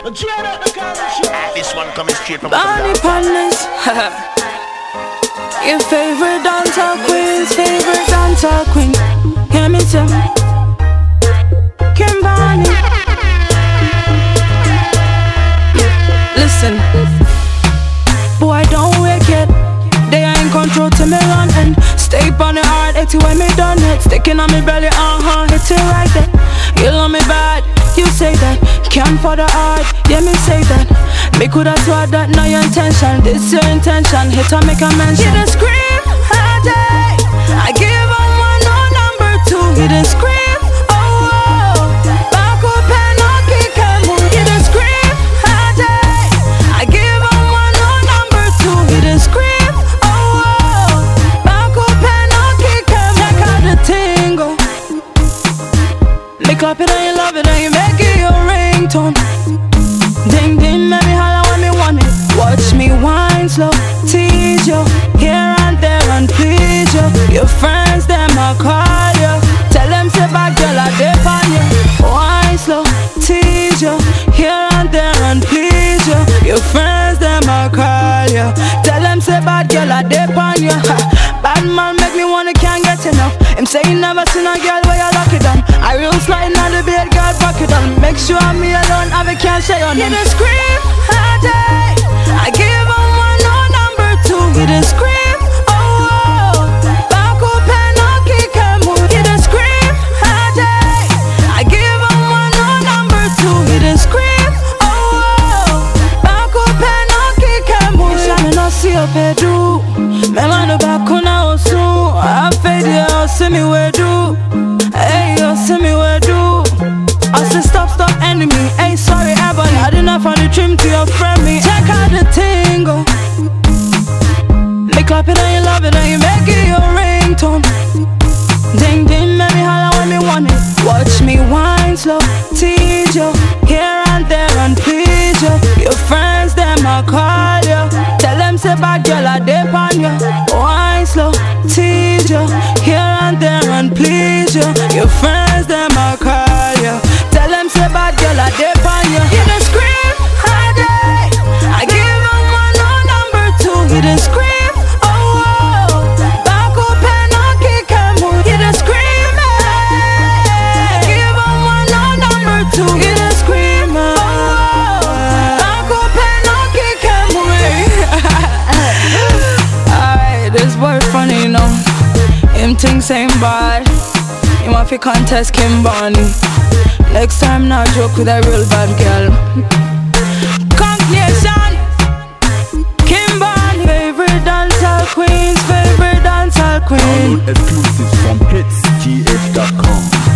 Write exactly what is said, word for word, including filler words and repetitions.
This one coming straight from Bonnie Partners. Your favorite dancer queen's favorite dancer queen. Hear me too. Kim Bonnie. Listen, boy, don't wake it. They are in control to me run and stay on the hard eighty when me done it. Sticking on me belly, uh-huh, hit it right there. You love me bad, you say that. Can't for the heart, yeah me say that. Me coulda thought that, not your intention. This your intention, hit or make a mention. You done scream, all day. I give him one, no number two. You done scream, oh, oh. Back up and I'll kick him. You done scream, all day. I give him one, no number two. You done scream, oh, oh. Back up and I'll kick him. Check out the tingle. Me clap it and you love it and you make it your ringtone. Ding ding, make me holler when me want it. Watch me wine slow, tease you here and there and please you. Your friends them a call you, tell them say bad girl I dip on you. Wine slow, tease you here and there and please you. Your friends them a call you, tell them say bad girl I dip on you. Bad man make me wanna can't get enough. Him say he never seen a girl where you lock it down. I real sliding on the bed, girl pocket on. Make sure me alone, have a can't say on him. You done scream, all day. I give him one, no number two. You done scream, oh, oh. Back up and I'll kick him. You done scream, all day. I give him one, no number two. You done scream, oh, oh. Back up and I'll kick him. You say me not see up here do. Me man no back on now soon. I fade you, see me where do. Hey, you see me where do. I say stop, stop enemy. Hey, sorry, Ebony, I did not find the trim to your friend me. Check out the tingle. Me clap it and you love it and you make it your ringtone. Ding ding, make me holler when me want it. Watch me wine slow, tease you here and there and please you. Your friends them a call you, tell them say bad girl I dip on you. Wine slow, tease you here and there and please you. Your friends them a call you, tell them say bad girl I dip on you. You done scream, all day. I give him one, no number two. You done scream, oh, oh. Back up and I'll kick him. You done scream, hey. I give him one, no number two. You done scream, oh, oh. Back up and I'll kick him. Alright, this boy funny, you know. Him think same bad. Him want fi contest Kim Bonnie. Next time not joke with a real bad girl. Conclusion, Kim Bonnie, favorite dancer queens, favorite dancer queen. Download exclusives from hits G H dot com.